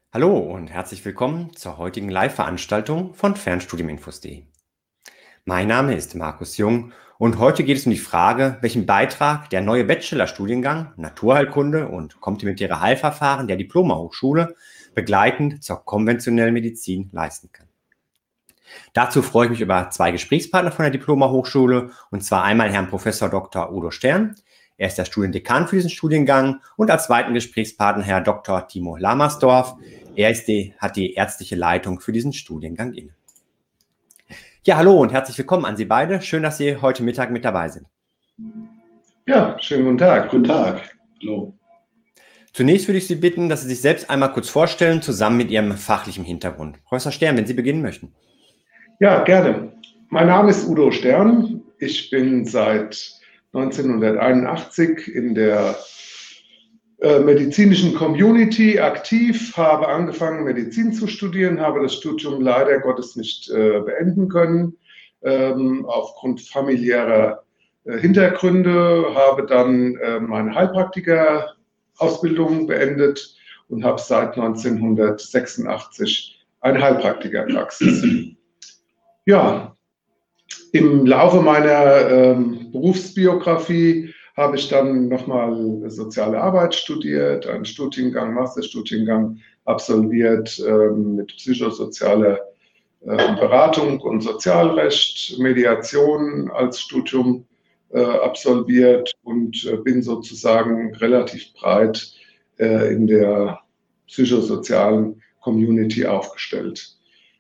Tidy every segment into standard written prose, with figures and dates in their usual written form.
Hallo und herzlich willkommen zur heutigen Live-Veranstaltung von Fernstudiuminfos.de. Mein Name ist Markus Jung und heute geht es um die Frage, welchen Beitrag der neue Bachelorstudiengang Naturheilkunde und komplementäre Heilverfahren der Diploma-Hochschule begleitend zur konventionellen Medizin leisten kann. Dazu freue ich mich über zwei Gesprächspartner von der Diploma-Hochschule, und zwar einmal Herrn Prof. Dr. Udo Stern. Er ist der Studiendekan für diesen Studiengang, und als zweiten Gesprächspartner Herr Dr. Timo Lamersdorf. Er hat die ärztliche Leitung für diesen Studiengang inne. Ja, hallo und herzlich willkommen an Sie beide. Schön, dass Sie heute Mittag mit dabei sind. Ja, schönen guten Tag. Guten Tag. Hallo. Zunächst würde ich Sie bitten, dass Sie sich selbst einmal kurz vorstellen, zusammen mit Ihrem fachlichen Hintergrund. Professor Stern, wenn Sie beginnen möchten. Ja, gerne. Mein Name ist Udo Stern. Ich bin seit 1981 in der medizinischen Community aktiv, habe angefangen, Medizin zu studieren, habe das Studium leider Gottes nicht beenden können, aufgrund familiärer Hintergründe, habe dann meine Heilpraktiker-Ausbildung beendet und habe seit 1986 eine Heilpraktikerpraxis. Ja, im Laufe meiner Berufsbiografie habe ich dann nochmal soziale Arbeit studiert, einen Studiengang, Masterstudiengang absolviert mit psychosozialer Beratung und Sozialrecht, Mediation als Studium absolviert und bin sozusagen relativ breit in der psychosozialen Community aufgestellt.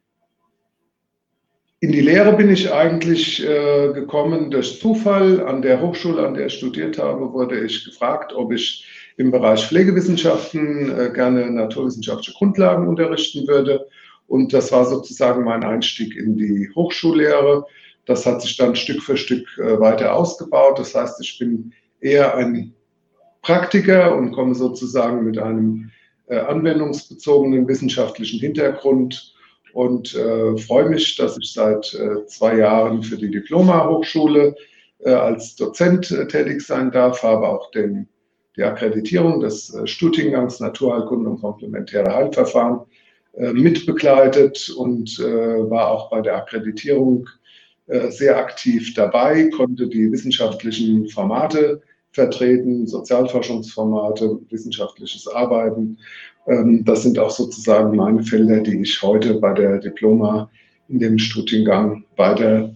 In die Lehre bin ich eigentlich gekommen durch Zufall. An der Hochschule, an der ich studiert habe, wurde ich gefragt, ob ich im Bereich Pflegewissenschaften gerne naturwissenschaftliche Grundlagen unterrichten würde. Und das war sozusagen mein Einstieg in die Hochschullehre. Das hat sich dann Stück für Stück weiter ausgebaut. Das heißt, ich bin eher ein Praktiker und komme sozusagen mit einem anwendungsbezogenen wissenschaftlichen Hintergrund und freue mich, dass ich seit 2 Jahren für die Diploma-Hochschule als Dozent tätig sein darf, habe auch die Akkreditierung des Studiengangs Naturheilkunde und komplementäre Heilverfahren mitbegleitet und war auch bei der Akkreditierung sehr aktiv dabei, konnte die wissenschaftlichen Formate vertreten, Sozialforschungsformate, wissenschaftliches Arbeiten. Das sind auch sozusagen meine Felder, die ich heute bei der Diploma in dem Studiengang weiter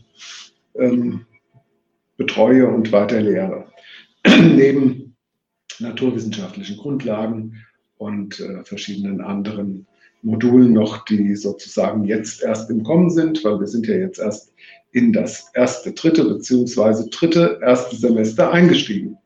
betreue und weiter lehre. Neben naturwissenschaftlichen Grundlagen und verschiedenen anderen Modulen noch, die sozusagen jetzt erst im Kommen sind, weil wir sind ja jetzt erst in das dritte erste Semester eingestiegen.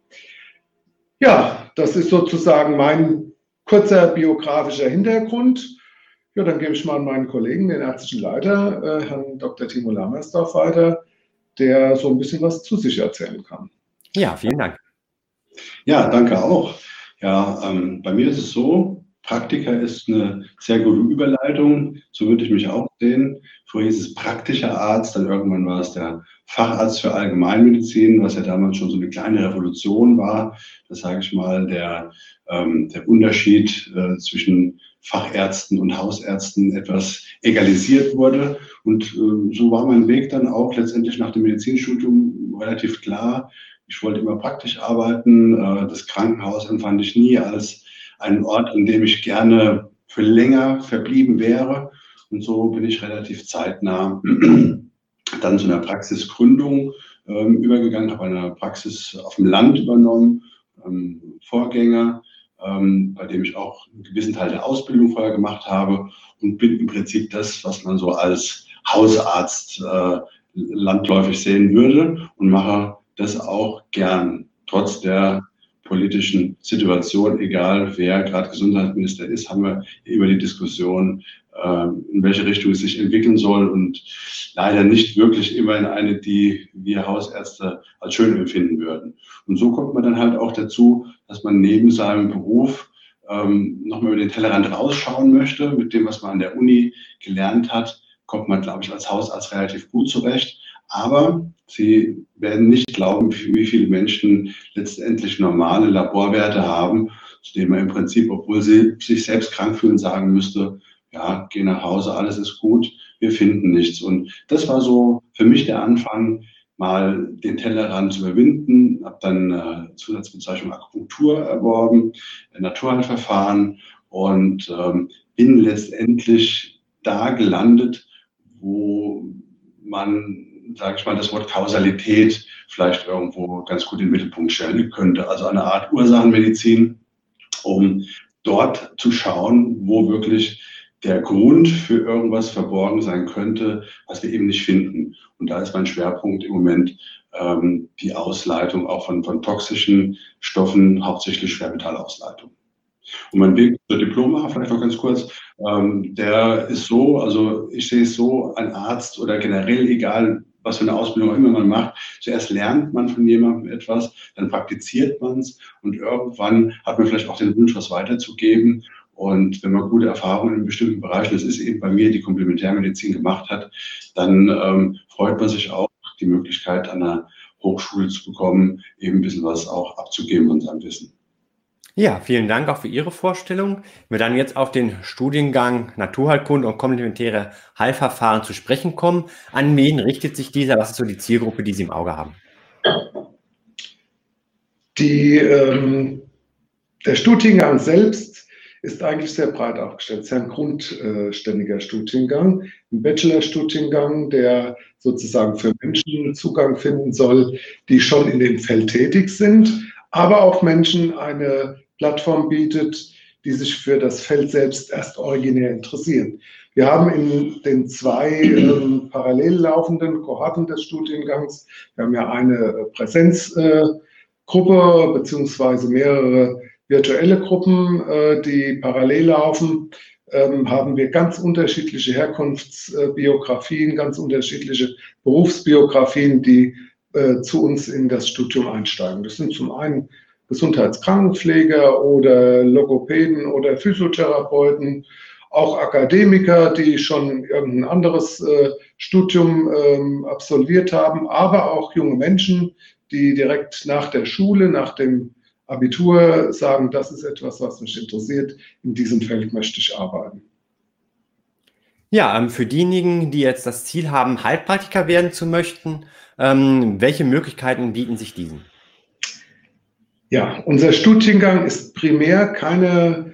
Ja, das ist sozusagen mein kurzer biografischer Hintergrund. Ja, dann gebe ich mal an meinen Kollegen, den ärztlichen Leiter, Herrn Dr. Timo Lamersdorf, weiter, der so ein bisschen was zu sich erzählen kann. Ja, vielen Dank. Ja, danke auch. Ja, bei mir ist es so, Praktiker ist eine sehr gute Überleitung, so würde ich mich auch sehen. Vorher hieß es praktischer Arzt, dann irgendwann war es der Facharzt für Allgemeinmedizin, was ja damals schon so eine kleine Revolution war. Das sage ich mal, der Unterschied zwischen Fachärzten und Hausärzten etwas egalisiert wurde. Und so war mein Weg dann auch letztendlich nach dem Medizinstudium relativ klar. Ich wollte immer praktisch arbeiten. Das Krankenhaus empfand ich nie als einen Ort, an dem ich gerne für länger verblieben wäre. Und so bin ich relativ zeitnah dann zu einer Praxisgründung übergegangen, habe eine Praxis auf dem Land übernommen, Vorgänger, bei dem ich auch einen gewissen Teil der Ausbildung vorher gemacht habe und bin im Prinzip das, was man so als Hausarzt landläufig sehen würde und mache das auch gern, trotz der politischen Situation, egal wer gerade Gesundheitsminister ist, haben wir immer die Diskussion, in welche Richtung es sich entwickeln soll und leider nicht wirklich immer in eine, die wir Hausärzte als schön empfinden würden. Und so kommt man dann halt auch dazu, dass man neben seinem Beruf nochmal über den Tellerrand rausschauen möchte. Mit dem, was man an der Uni gelernt hat, kommt man, glaube ich, als Hausarzt relativ gut zurecht. Aber Sie werden nicht glauben, wie viele Menschen letztendlich normale Laborwerte haben, zu dem man im Prinzip, obwohl sie sich selbst krank fühlen, sagen müsste, ja, geh nach Hause, alles ist gut, wir finden nichts. Und das war so für mich der Anfang, mal den Tellerrand zu überwinden, habe dann Zusatzbezeichnung Akupunktur erworben, Naturheilverfahren und bin letztendlich da gelandet, wo man, sage ich mal, das Wort Kausalität vielleicht irgendwo ganz gut in den Mittelpunkt stellen könnte. Also eine Art Ursachenmedizin, um dort zu schauen, wo wirklich der Grund für irgendwas verborgen sein könnte, was wir eben nicht finden. Und da ist mein Schwerpunkt im Moment die Ausleitung auch von toxischen Stoffen, hauptsächlich Schwermetallausleitung. Und mein Weg zur Diplommacher, vielleicht noch ganz kurz, der ist so, also ich sehe es so, ein Arzt oder generell, egal was für eine Ausbildung auch immer man macht, zuerst lernt man von jemandem etwas, dann praktiziert man es und irgendwann hat man vielleicht auch den Wunsch, was weiterzugeben. Und wenn man gute Erfahrungen in bestimmten Bereichen, das ist eben bei mir die Komplementärmedizin gemacht hat, dann freut man sich auch, die Möglichkeit an einer Hochschule zu bekommen, eben ein bisschen was auch abzugeben von seinem Wissen. Ja, vielen Dank auch für Ihre Vorstellung. Wenn wir dann jetzt auf den Studiengang Naturheilkunde und komplementäre Heilverfahren zu sprechen kommen, an wen richtet sich dieser? Was ist so die Zielgruppe, die Sie im Auge haben? Der Studiengang selbst ist eigentlich sehr breit aufgestellt. Es ist ein grundständiger Studiengang, ein Bachelorstudiengang, der sozusagen für Menschen Zugang finden soll, die schon in dem Feld tätig sind, aber auch Menschen eine Plattform bietet, die sich für das Feld selbst erst originär interessieren. Wir haben in den zwei parallel laufenden Kohorten des Studiengangs, wir haben ja eine Präsenzgruppe beziehungsweise mehrere virtuelle Gruppen, die parallel laufen, haben wir ganz unterschiedliche Herkunftsbiografien, ganz unterschiedliche Berufsbiografien, die zu uns in das Studium einsteigen. Das sind zum einen Gesundheitskrankenpfleger oder Logopäden oder Physiotherapeuten, auch Akademiker, die schon irgendein anderes Studium absolviert haben, aber auch junge Menschen, die direkt nach der Schule, nach dem Abitur sagen, das ist etwas, was mich interessiert, in diesem Feld möchte ich arbeiten. Ja, für diejenigen, die jetzt das Ziel haben, Heilpraktiker werden zu möchten, welche Möglichkeiten bieten sich diesen? Ja, unser Studiengang ist primär keine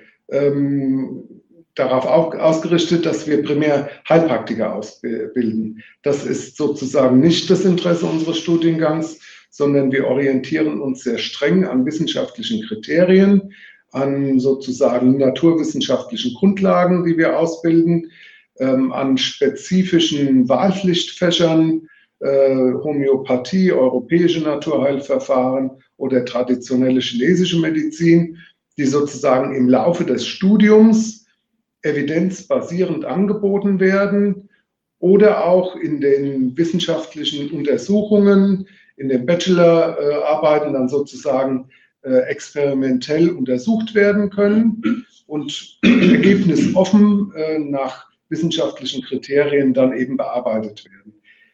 darauf ausgerichtet, dass wir primär Heilpraktiker ausbilden. Das ist sozusagen nicht das Interesse unseres Studiengangs, sondern wir orientieren uns sehr streng an wissenschaftlichen Kriterien, an sozusagen naturwissenschaftlichen Grundlagen, die wir ausbilden, an spezifischen Wahlpflichtfächern, Homöopathie, europäische Naturheilverfahren oder traditionelle chinesische Medizin, die sozusagen im Laufe des Studiums evidenzbasierend angeboten werden oder auch in den wissenschaftlichen Untersuchungen, in den Bachelorarbeiten dann sozusagen experimentell untersucht werden können und ergebnisoffen nach wissenschaftlichen Kriterien dann eben bearbeitet werden.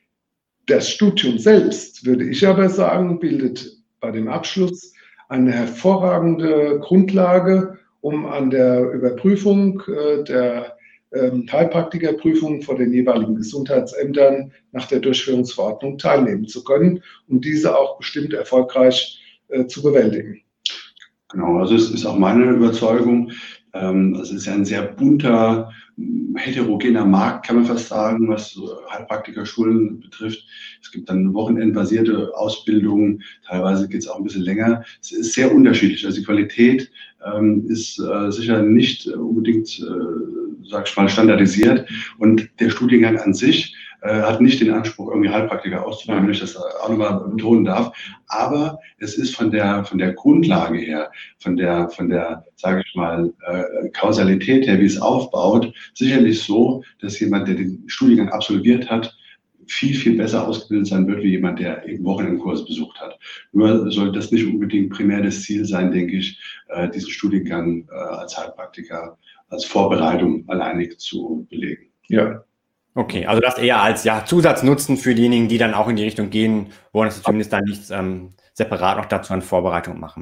Das Studium selbst, würde ich aber sagen, bildet bei dem Abschluss eine hervorragende Grundlage, um an der Überprüfung der Heilpraktikerprüfung vor den jeweiligen Gesundheitsämtern nach der Durchführungsverordnung teilnehmen zu können und diese auch bestimmt erfolgreich zu bewältigen. Genau, also es ist auch meine Überzeugung, es ist ja ein sehr bunter, heterogener Markt, kann man fast sagen, was Heilpraktikerschulen betrifft. Es gibt dann wochenendbasierte Ausbildungen, teilweise geht es auch ein bisschen länger. Es ist sehr unterschiedlich. Also die Qualität ist sicher nicht unbedingt, sag ich mal, standardisiert. Und der Studiengang an sich hat nicht den Anspruch, irgendwie Heilpraktiker auszubilden, wenn ich das auch nochmal betonen darf. Aber es ist von der Grundlage her, von der, sage ich mal, Kausalität her, wie es aufbaut, sicherlich so, dass jemand, der den Studiengang absolviert hat, viel, viel besser ausgebildet sein wird, wie jemand, der eben Wochenendkurs besucht hat. Nur sollte das nicht unbedingt primär das Ziel sein, denke ich, diesen Studiengang als Heilpraktiker, als Vorbereitung alleinig zu belegen. Ja. Okay, also das eher als Zusatznutzen für diejenigen, die dann auch in die Richtung gehen, wollen, dass sie zumindest dann nichts separat noch dazu an Vorbereitung machen möchten.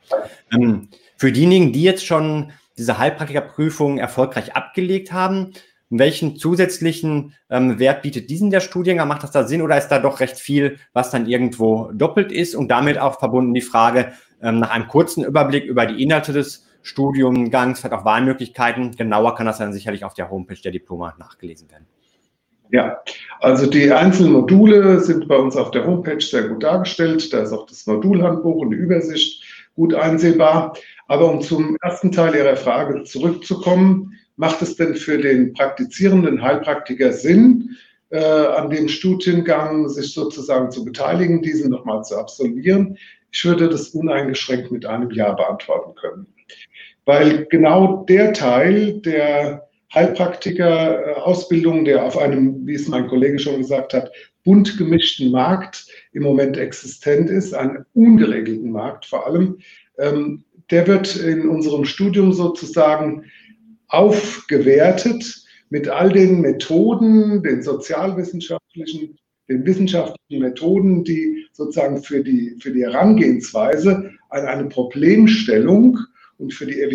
Für diejenigen, die jetzt schon diese Heilpraktikerprüfung erfolgreich abgelegt haben, welchen zusätzlichen Wert bietet diesen der Studiengang? Macht das da Sinn oder ist da doch recht viel, was dann irgendwo doppelt ist? Und damit auch verbunden die Frage nach einem kurzen Überblick über die Inhalte des Studiengangs, vielleicht auch Wahlmöglichkeiten. Genauer kann das dann sicherlich auf der Homepage der Diploma nachgelesen werden. Ja, also die einzelnen Module sind bei uns auf der Homepage sehr gut dargestellt. Da ist auch das Modulhandbuch und die Übersicht gut einsehbar. Aber um zum ersten Teil Ihrer Frage zurückzukommen, macht es denn für den praktizierenden Heilpraktiker Sinn, an dem Studiengang sich sozusagen zu beteiligen, diesen nochmal zu absolvieren? Ich würde das uneingeschränkt mit einem Ja beantworten können. Weil genau der Teil der Heilpraktiker-Ausbildung, der auf einem, wie es mein Kollege schon gesagt hat, bunt gemischten Markt im Moment existent ist, einen ungeregelten Markt vor allem, der wird in unserem Studium sozusagen aufgewertet mit all den Methoden, den sozialwissenschaftlichen, den wissenschaftlichen Methoden, die sozusagen für die Herangehensweise an eine Problemstellung und für den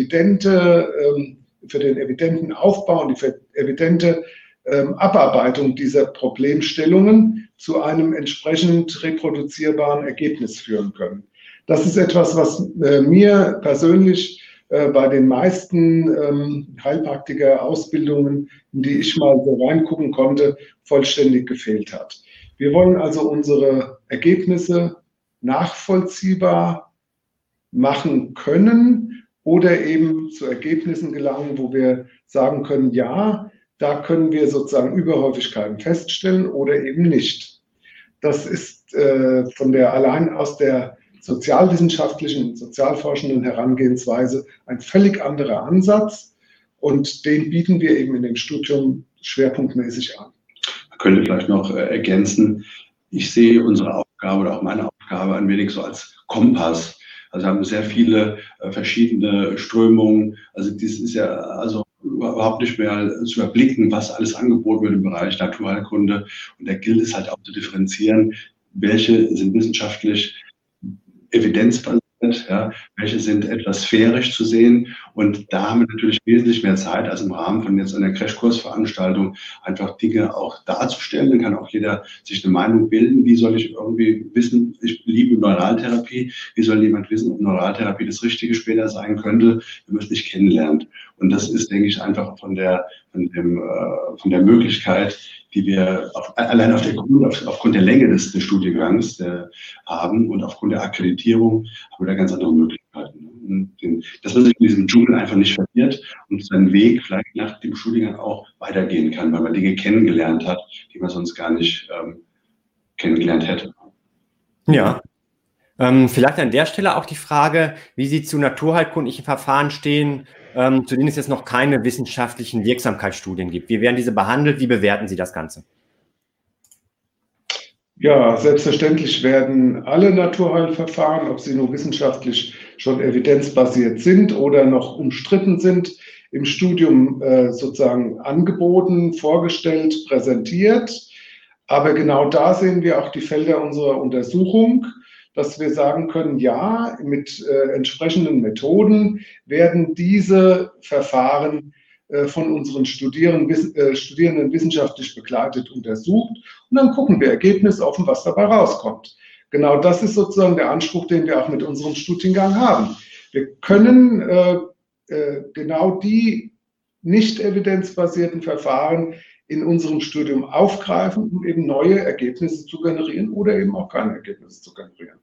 evidenten Aufbau und die evidente Abarbeitung dieser Problemstellungen zu einem entsprechend reproduzierbaren Ergebnis führen können. Das ist etwas, was mir persönlich bei den meisten Heilpraktiker-Ausbildungen, in die ich mal so reingucken konnte, vollständig gefehlt hat. Wir wollen also unsere Ergebnisse nachvollziehbar machen können oder eben zu Ergebnissen gelangen, wo wir sagen können, ja, da können wir sozusagen Überhäufigkeiten feststellen oder eben nicht. Das ist allein aus der sozialwissenschaftlichen, sozialforschenden Herangehensweise ein völlig anderer Ansatz und den bieten wir eben in dem Studium schwerpunktmäßig an. Man könnte vielleicht noch ergänzen, ich sehe unsere Aufgabe oder auch meine Aufgabe ein wenig so als Kompass. Also wir haben sehr viele verschiedene Strömungen. Also das ist ja also überhaupt nicht mehr zu überblicken, was alles angeboten wird im Bereich Naturheilkunde. Und da gilt es halt auch zu differenzieren, welche sind wissenschaftlich evidenzbasiert, ja, welche sind etwas sphärisch zu sehen. Und da haben wir natürlich wesentlich mehr Zeit, als im Rahmen von jetzt einer Crashkursveranstaltung einfach Dinge auch darzustellen. Dann kann auch jeder sich eine Meinung bilden. Wie soll ich irgendwie wissen, ich liebe Neuraltherapie, wie soll jemand wissen, ob Neuraltherapie das Richtige später sein könnte, wenn man es nicht kennenlernt. Und das ist, denke ich, einfach von der Möglichkeit, die wir allein aufgrund der Länge des Studiengangs haben und aufgrund der Akkreditierung haben wir da ganz andere Möglichkeiten. Dass man sich in diesem Dschungel einfach nicht verliert und seinen Weg vielleicht nach dem Studiengang auch weitergehen kann, weil man Dinge kennengelernt hat, die man sonst gar nicht kennengelernt hätte. Ja. Vielleicht an der Stelle auch die Frage, wie Sie zu naturheilkundlichen Verfahren stehen, zu denen es jetzt noch keine wissenschaftlichen Wirksamkeitsstudien gibt. Wie werden diese behandelt? Wie bewerten Sie das Ganze? Ja, selbstverständlich werden alle Naturheilverfahren, ob sie nur wissenschaftlich schon evidenzbasiert sind oder noch umstritten sind, im Studium sozusagen angeboten, vorgestellt, präsentiert. Aber genau da sehen wir auch die Felder unserer Untersuchung, dass wir sagen können, ja, mit entsprechenden Methoden werden diese Verfahren von unseren Studierenden wissenschaftlich begleitet untersucht und dann gucken wir ergebnisoffen, was dabei rauskommt. Genau das ist sozusagen der Anspruch, den wir auch mit unserem Studiengang haben. Wir können genau die nicht evidenzbasierten Verfahren in unserem Studium aufgreifen, um eben neue Ergebnisse zu generieren oder eben auch keine Ergebnisse zu generieren.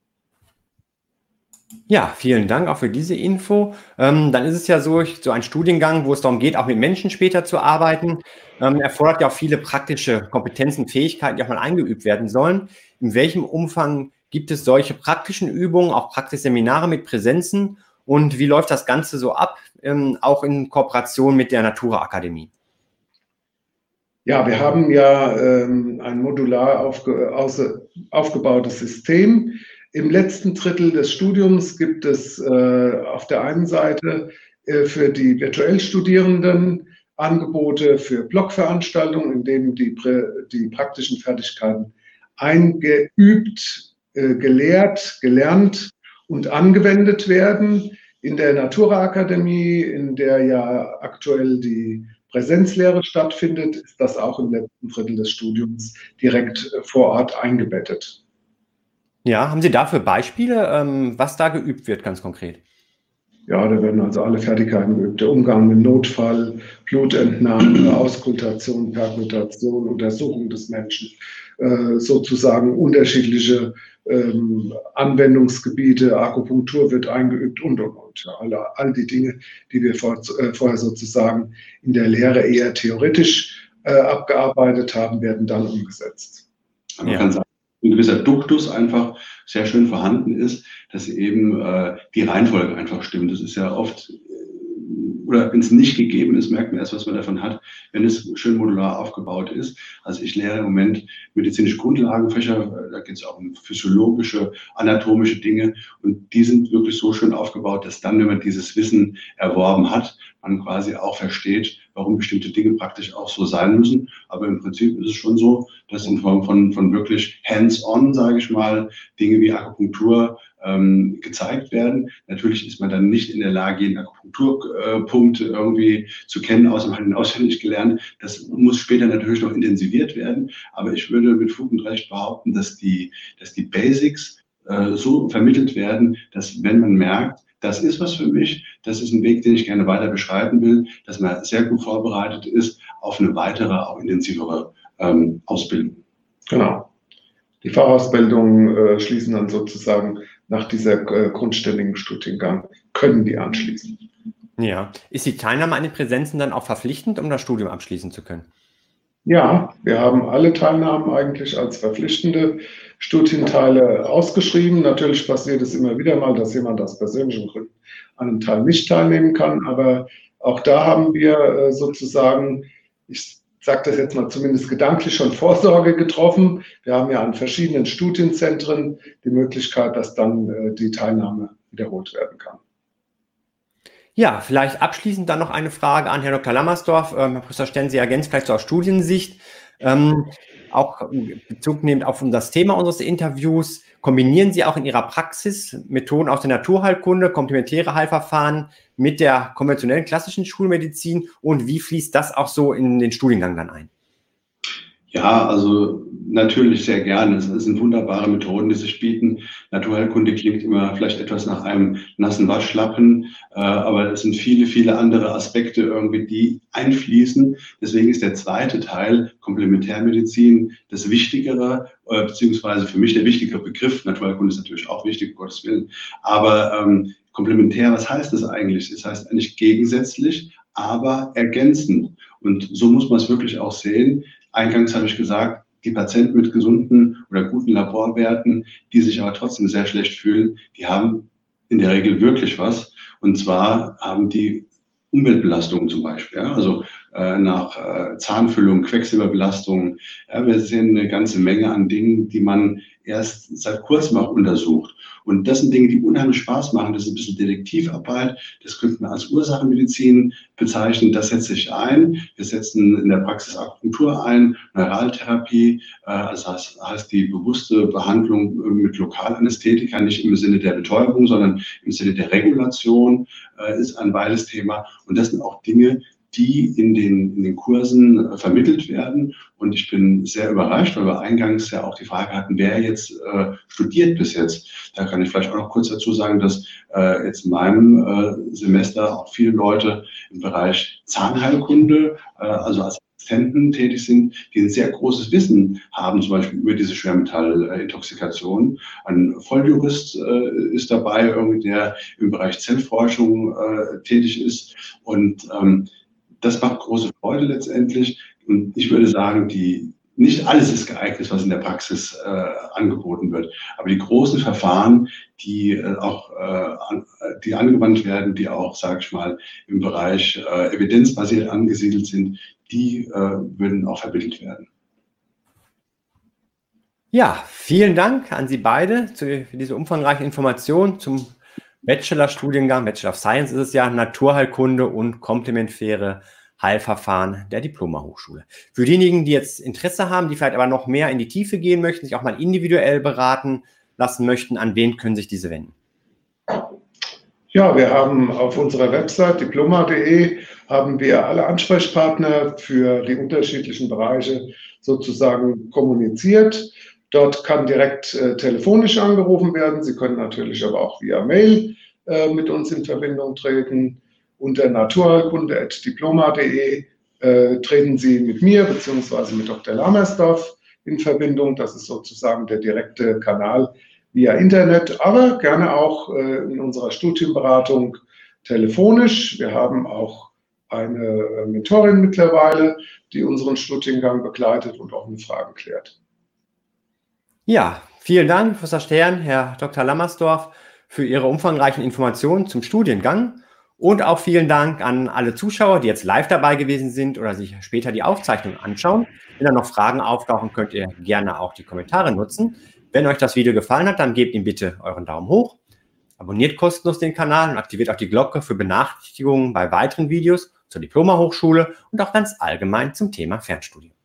Ja, vielen Dank auch für diese Info. Dann ist es ja so ein Studiengang, wo es darum geht, auch mit Menschen später zu arbeiten, erfordert ja auch viele praktische Kompetenzen, Fähigkeiten, die auch mal eingeübt werden sollen. In welchem Umfang gibt es solche praktischen Übungen, auch Praxisseminare mit Präsenzen? Und wie läuft das Ganze so ab, auch in Kooperation mit der Natura Akademie? Ja, wir haben ja ein modular aufgebautes System. Im letzten Drittel des Studiums gibt es auf der einen Seite für die virtuell Studierenden Angebote für Blockveranstaltungen, in denen die praktischen Fertigkeiten eingeübt, gelehrt, gelernt und angewendet werden. In der Naturaakademie, in der ja aktuell die Präsenzlehre stattfindet, ist das auch im letzten Drittel des Studiums direkt vor Ort eingebettet. Ja, haben Sie dafür Beispiele, was da geübt wird, ganz konkret? Ja, da werden also alle Fertigkeiten geübt. Der Umgang mit Notfall, Blutentnahme, Auskultation, Perkutation, Untersuchung des Menschen, sozusagen unterschiedliche Anwendungsgebiete, Akupunktur wird eingeübt und. Ja, all die Dinge, die wir vorher sozusagen in der Lehre eher theoretisch abgearbeitet haben, werden dann umgesetzt. Man kann sagen, ein gewisser Duktus einfach sehr schön vorhanden ist, dass eben die Reihenfolge einfach stimmt. Das ist ja oft, oder wenn es nicht gegeben ist, merkt man erst, was man davon hat, wenn es schön modular aufgebaut ist. Also ich lehre im Moment medizinische Grundlagenfächer, da geht es auch um physiologische, anatomische Dinge und die sind wirklich so schön aufgebaut, dass dann, wenn man dieses Wissen erworben hat, man quasi auch versteht, warum bestimmte Dinge praktisch auch so sein müssen. Aber im Prinzip ist es schon so, dass in Form von wirklich hands-on, sage ich mal, Dinge wie Akupunktur gezeigt werden. Natürlich ist man dann nicht in der Lage, jeden Akupunkturpunkt irgendwie zu kennen, außer man hat ihn auswendig gelernt. Das muss später natürlich noch intensiviert werden. Aber ich würde mit Fug und Recht behaupten, dass die Basics so vermittelt werden, dass wenn man merkt, das ist was für mich, das ist ein Weg, den ich gerne weiter beschreiten will, dass man sehr gut vorbereitet ist auf eine weitere, auch intensivere Ausbildung. Genau. Die Fachausbildung schließen dann sozusagen nach dieser grundständigen Studiengang, können die anschließen. Ja. Ist die Teilnahme an den Präsenzen dann auch verpflichtend, um das Studium abschließen zu können? Ja, wir haben alle Teilnahmen eigentlich als verpflichtende Studienteile ausgeschrieben. Natürlich passiert es immer wieder mal, dass jemand aus persönlichen Gründen an einem Teil nicht teilnehmen kann. Aber auch da haben wir sozusagen, ich sage das jetzt mal zumindest gedanklich, schon Vorsorge getroffen. Wir haben ja an verschiedenen Studienzentren die Möglichkeit, dass dann die Teilnahme wiederholt werden kann. Ja, vielleicht abschließend dann noch eine Frage an Herrn Dr. Lammersdorf. Herr Professor, stellen Sie ergänzt vielleicht so aus Studiensicht, auch Bezug nehmend auf das Thema unseres Interviews, kombinieren Sie auch in Ihrer Praxis Methoden aus der Naturheilkunde, komplementäre Heilverfahren mit der konventionellen klassischen Schulmedizin und wie fließt das auch so in den Studiengang dann ein? Ja, also natürlich sehr gerne. Es sind wunderbare Methoden, die sich bieten. Naturheilkunde klingt immer vielleicht etwas nach einem nassen Waschlappen, aber es sind viele, viele andere Aspekte irgendwie, die einfließen. Deswegen ist der zweite Teil Komplementärmedizin das Wichtigere, beziehungsweise für mich der wichtigere Begriff. Naturheilkunde ist natürlich auch wichtig, um Gottes Willen. Aber komplementär, was heißt das eigentlich? Das heißt eigentlich gegensätzlich, aber ergänzend. Und so muss man es wirklich auch sehen. Eingangs habe ich gesagt, die Patienten mit gesunden oder guten Laborwerten, die sich aber trotzdem sehr schlecht fühlen, die haben in der Regel wirklich was. Und zwar haben die Umweltbelastungen zum Beispiel, ja, also nach Zahnfüllung, Quecksilberbelastung. Ja, wir sehen eine ganze Menge an Dingen, die man erst seit kurzem auch untersucht. Und das sind Dinge, die unheimlich Spaß machen. Das ist ein bisschen Detektivarbeit. Das könnte man als Ursachenmedizin bezeichnen. Das setzt sich ein. Wir setzen in der Praxis Akupunktur ein, Neuraltherapie, also das heißt die bewusste Behandlung mit Lokalanästhetika, nicht im Sinne der Betäubung, sondern im Sinne der Regulation, ist ein weites Thema. Und das sind auch Dinge, die in den Kursen vermittelt werden. Und ich bin sehr überrascht, weil wir eingangs ja auch die Frage hatten, wer jetzt studiert bis jetzt. Da kann ich vielleicht auch noch kurz dazu sagen, dass jetzt in meinem Semester auch viele Leute im Bereich Zahnheilkunde, also als Assistenten tätig sind, die ein sehr großes Wissen haben, zum Beispiel über diese Schwermetallintoxikation. Ein Volljurist ist dabei, irgendwie, der im Bereich Zellforschung tätig ist. Und das macht große Freude letztendlich. Und ich würde sagen, nicht alles ist geeignet, was in der Praxis angeboten wird. Aber die großen Verfahren, die die angewandt werden, die auch, sage ich mal, im Bereich evidenzbasiert angesiedelt sind, die würden auch vermittelt werden. Ja, vielen Dank an Sie beide für diese umfangreichen Informationen zum Bachelorstudiengang, Bachelor of Science ist es ja, Naturheilkunde und komplementäre Heilverfahren der Diploma-Hochschule. Für diejenigen, die jetzt Interesse haben, die vielleicht aber noch mehr in die Tiefe gehen möchten, sich auch mal individuell beraten lassen möchten, an wen können sich diese wenden? Ja, wir haben auf unserer Website diploma.de haben wir alle Ansprechpartner für die unterschiedlichen Bereiche sozusagen kommuniziert. Dort kann direkt telefonisch angerufen werden. Sie können natürlich aber auch via Mail mit uns in Verbindung treten. Unter naturheilkunde@diploma.de treten Sie mit mir bzw. mit Dr. Lamersdorf in Verbindung. Das ist sozusagen der direkte Kanal via Internet, aber gerne auch in unserer Studienberatung telefonisch. Wir haben auch eine Mentorin mittlerweile, die unseren Studiengang begleitet und auch mit Fragen klärt. Ja, vielen Dank, Professor Stern, Herr Dr. Lamersdorf, für Ihre umfangreichen Informationen zum Studiengang. Und auch vielen Dank an alle Zuschauer, die jetzt live dabei gewesen sind oder sich später die Aufzeichnung anschauen. Wenn da noch Fragen auftauchen, könnt ihr gerne auch die Kommentare nutzen. Wenn euch das Video gefallen hat, dann gebt ihm bitte euren Daumen hoch. Abonniert kostenlos den Kanal und aktiviert auch die Glocke für Benachrichtigungen bei weiteren Videos zur Diploma-Hochschule und auch ganz allgemein zum Thema Fernstudium.